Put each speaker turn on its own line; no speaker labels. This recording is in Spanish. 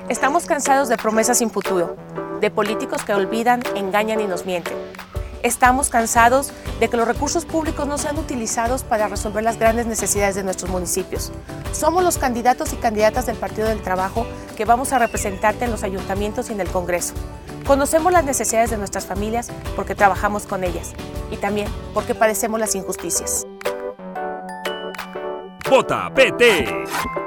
Estamos cansados de promesas sin futuro, de políticos que olvidan, engañan y nos mienten. Estamos cansados de que los recursos públicos no sean utilizados para resolver las grandes necesidades de nuestros municipios. Somos los candidatos y candidatas del Partido del Trabajo que vamos a representarte en los ayuntamientos y en el Congreso. Conocemos las necesidades de nuestras familias porque trabajamos con ellas y también porque padecemos las injusticias.
¡Vota PT!